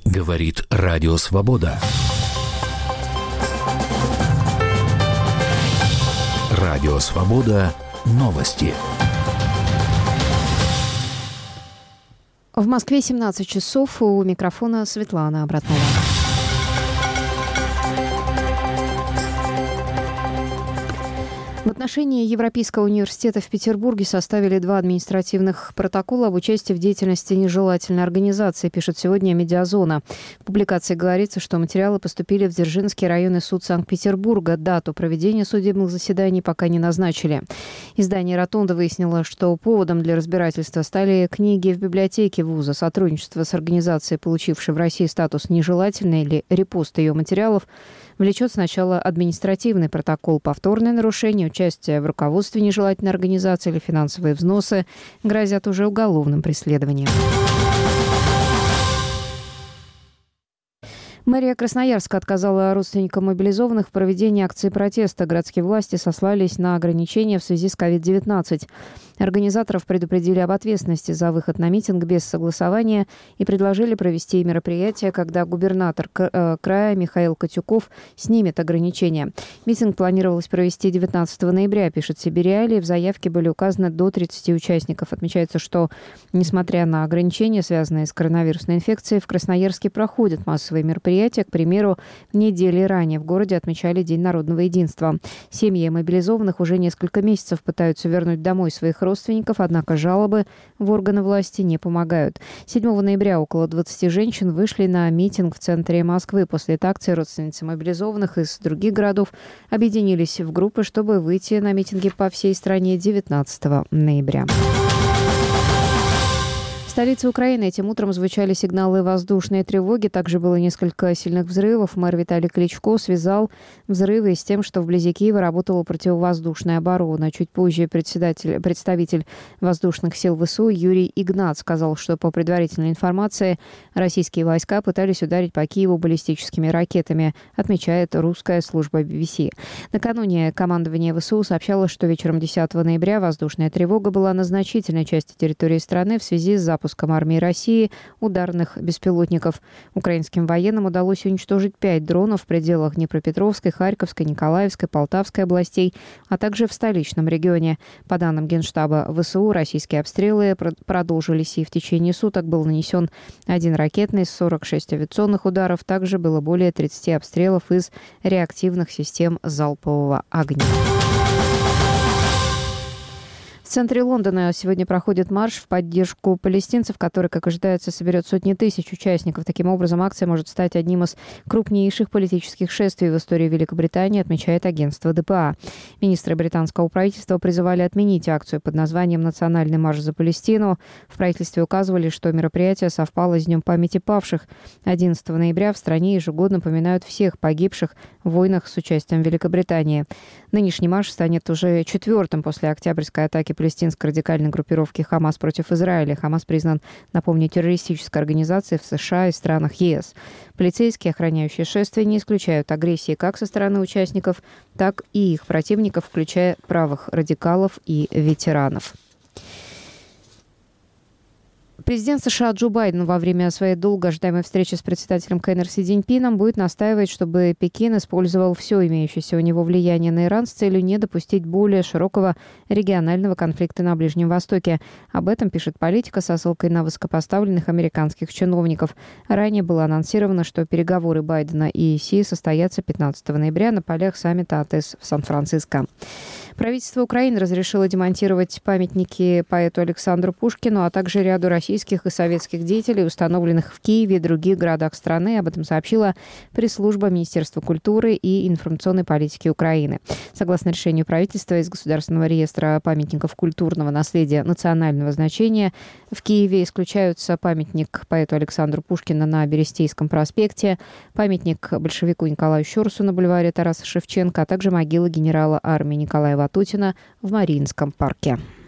Говорит Радио Свобода. Радио Свобода. Новости. В Москве 17 часов. У микрофона Светлана Обратнова. В отношении Европейского университета в Петербурге составили 2 административных протокола об участии в деятельности нежелательной организации, пишет сегодня «Медиазона». В публикации говорится, что материалы поступили в Дзержинский районный суд Санкт-Петербурга. Дату проведения судебных заседаний пока не назначили. Издание «Ротонда» выяснило, что поводом для разбирательства стали книги в библиотеке вуза, сотрудничество с организацией, получившей в России статус нежелательной, или репост ее материалов, влечет сначала административный протокол, повторное нарушение, участие в руководстве нежелательной организации или финансовые взносы грозят уже уголовным преследованием. Мэрия Красноярска отказала родственникам мобилизованных в проведении акции протеста. Городские власти сослались на ограничения в связи с COVID-19. Организаторов предупредили об ответственности за выход на митинг без согласования и предложили провести мероприятие, когда губернатор края Михаил Котюков снимет ограничения. Митинг планировалось провести 19 ноября, пишет Сибириалия. В заявке были указаны до 30 участников. Отмечается, что, несмотря на ограничения, связанные с коронавирусной инфекцией, в Красноярске проходят массовые мероприятия. К примеру, недели ранее в городе отмечали День народного единства. Семьи мобилизованных уже несколько месяцев пытаются вернуть домой своих родственников, однако жалобы в органы власти не помогают. 7 ноября около 20 женщин вышли на митинг в центре Москвы. После этой акции родственницы мобилизованных из других городов объединились в группы, чтобы выйти на митинги по всей стране 19 ноября. В столице Украины этим утром звучали сигналы воздушной тревоги. Также было несколько сильных взрывов. Мэр Виталий Кличко связал взрывы с тем, что вблизи Киева работала противовоздушная оборона. Чуть позже представитель воздушных сил ВСУ Юрий Игнат сказал, что по предварительной информации российские войска пытались ударить по Киеву баллистическими ракетами, отмечает русская служба BBC. Накануне командование ВСУ сообщало, что вечером 10 ноября воздушная тревога была на значительной части территории страны в связи с запуском армии России ударных беспилотников. Украинским военным удалось уничтожить 5 дронов в пределах Днепропетровской, Харьковской, Николаевской, Полтавской областей, а также в столичном регионе. По данным Генштаба ВСУ, российские обстрелы продолжились, и в течение суток был нанесен 1 ракетный, 46 авиационных ударов. Также было более 30 обстрелов из реактивных систем залпового огня. В центре Лондона сегодня проходит марш в поддержку палестинцев, который, как ожидается, соберет сотни тысяч участников. Таким образом, акция может стать одним из крупнейших политических шествий в истории Великобритании, отмечает агентство ДПА. Министры британского правительства призывали отменить акцию под названием «Национальный марш за Палестину». В правительстве указывали, что мероприятие совпало с Днем памяти павших. 11 ноября в стране ежегодно поминают всех погибших в войнах с участием Великобритании. Нынешний марш станет уже 4-м после октябрьской атаки палестинской радикальной группировки «Хамас» против Израиля. «Хамас» признан, напомню, террористической организацией в США и странах ЕС. Полицейские, охраняющие шествие, не исключают агрессии как со стороны участников, так и их противников, включая правых радикалов и ветеранов. Президент США Джо Байден во время своей долго ожидаемой встречи с председателем КНР Си Цзиньпином будет настаивать, чтобы Пекин использовал все имеющееся у него влияние на Иран с целью не допустить более широкого регионального конфликта на Ближнем Востоке. Об этом пишет «Политика» со ссылкой на высокопоставленных американских чиновников. Ранее было анонсировано, что переговоры Байдена и Си состоятся 15 ноября на полях саммита АТЭС в Сан-Франциско. Правительство Украины разрешило демонтировать памятники поэту Александру Пушкину, а также ряду российских и советских деятелей, установленных в Киеве и других городах страны. Об этом сообщила пресс-служба Министерства культуры и информационной политики Украины. Согласно решению правительства, из Государственного реестра памятников культурного наследия национального значения в Киеве исключаются памятник поэту Александру Пушкину на Берестейском проспекте, памятник большевику Николаю Щорсу на бульваре Тараса Шевченко, а также могила генерала армии Николая Ватутина в Мариинском парке.